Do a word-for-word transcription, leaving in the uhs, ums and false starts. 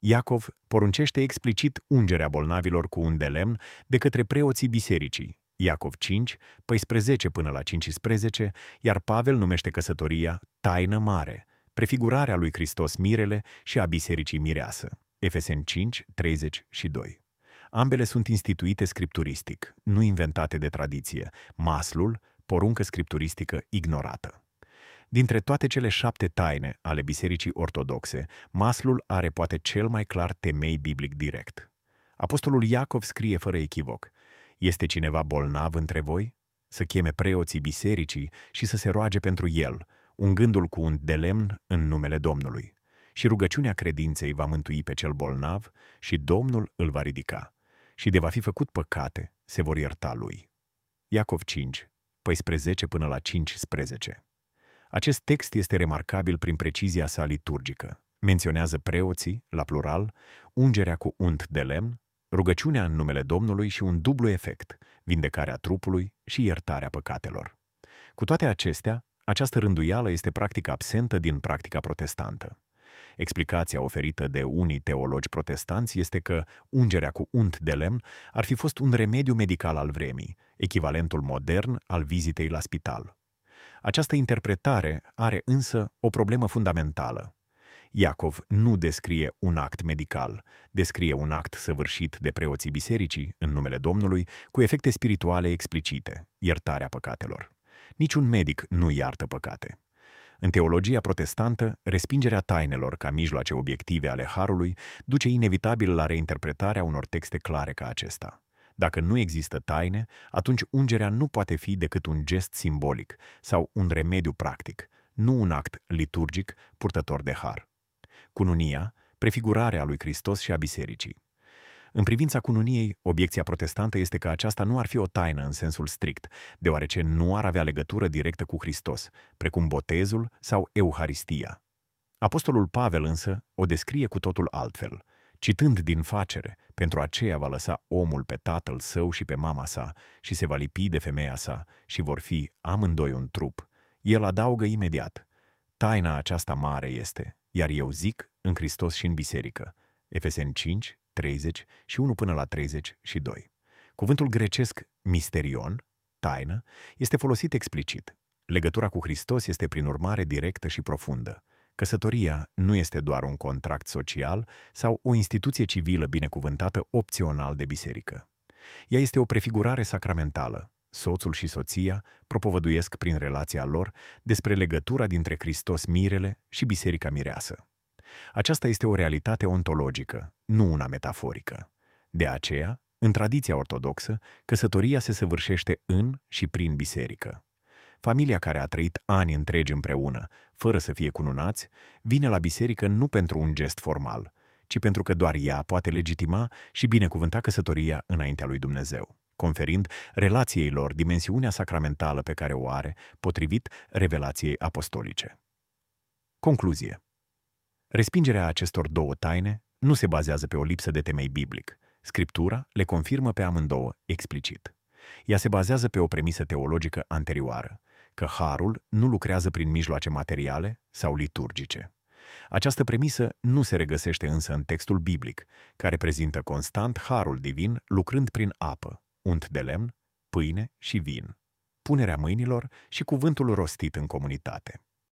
Iacov poruncește explicit ungerea bolnavilor cu un de lemn de către preoții bisericii, Iacov cinci, paisprezece până la cincisprezece, iar Pavel numește căsătoria taină mare, prefigurarea lui Hristos mirele și a bisericii mireasă, Efeseni cinci, treizeci și doi. Ambele sunt instituite scripturistic, nu inventate de tradiție, maslul, poruncă scripturistică ignorată. Dintre toate cele șapte taine ale bisericii ortodoxe, maslul are poate cel mai clar temei biblic direct. Apostolul Iacov scrie fără echivoc: este cineva bolnav între voi? Să cheme preoții bisericii și să se roage pentru el, ungându-l cu un de lemn în numele Domnului. Și rugăciunea credinței va mântui pe cel bolnav și Domnul îl va ridica. Și de va fi făcut păcate, se vor ierta lui. Iacov cinci, paisprezece până la cincisprezece. Acest text este remarcabil prin precizia sa liturgică. Menționează preoții, la plural, ungerea cu unt de lemn, rugăciunea în numele Domnului și un dublu efect, vindecarea trupului și iertarea păcatelor. Cu toate acestea, această rânduială este practic absentă din practica protestantă. Explicația oferită de unii teologi protestanți este că ungerea cu unt de lemn ar fi fost un remediu medical al vremii, echivalentul modern al vizitei la spital. Această interpretare are însă o problemă fundamentală. Iacov nu descrie un act medical, descrie un act săvârșit de preoții bisericii, în numele Domnului, cu efecte spirituale explicite, iertarea păcatelor. Niciun medic nu iartă păcate. În teologia protestantă, respingerea tainelor ca mijloace obiective ale harului duce inevitabil la reinterpretarea unor texte clare ca acesta. Dacă nu există taine, atunci ungerea nu poate fi decât un gest simbolic sau un remediu practic, nu un act liturgic purtător de har. Cununia, prefigurarea lui Hristos și a bisericii. În privința cununiei, obiecția protestantă este că aceasta nu ar fi o taină în sensul strict, deoarece nu ar avea legătură directă cu Hristos, precum botezul sau Euharistia. Apostolul Pavel însă o descrie cu totul altfel. Citând din Facere, pentru aceea va lăsa omul pe tatăl său și pe mama sa și se va lipi de femeia sa și vor fi amândoi un trup. El adaugă imediat: taina aceasta mare este, iar eu zic, în Hristos și în biserică. Efeseni cinci, treizeci și unu până la treizeci și doi. Cuvântul grecesc misterion, taină, este folosit explicit. Legătura cu Hristos este prin urmare directă și profundă. Căsătoria nu este doar un contract social sau o instituție civilă binecuvântată opțional de biserică. Ea este o prefigurare sacramentală. Soțul și soția propovăduiesc prin relația lor despre legătura dintre Hristos mirele și biserica mireasă. Aceasta este o realitate ontologică, nu una metaforică. De aceea, în tradiția ortodoxă, căsătoria se săvârșește în și prin biserică. Familia care a trăit ani întregi împreună, fără să fie cununați, vine la biserică nu pentru un gest formal, ci pentru că doar ea poate legitima și binecuvânta căsătoria înaintea lui Dumnezeu, conferind relației lor dimensiunea sacramentală pe care o are, potrivit revelației apostolice. Concluzie. Respingerea acestor două taine nu se bazează pe o lipsă de temei biblic. Scriptura le confirmă pe amândouă explicit. Ea se bazează pe o premisă teologică anterioară, că harul nu lucrează prin mijloace materiale sau liturgice. Această premisă nu se regăsește însă în textul biblic, care prezintă constant harul divin lucrând prin apă, unt de lemn, pâine și vin, punerea mâinilor și cuvântul rostit în comunitate.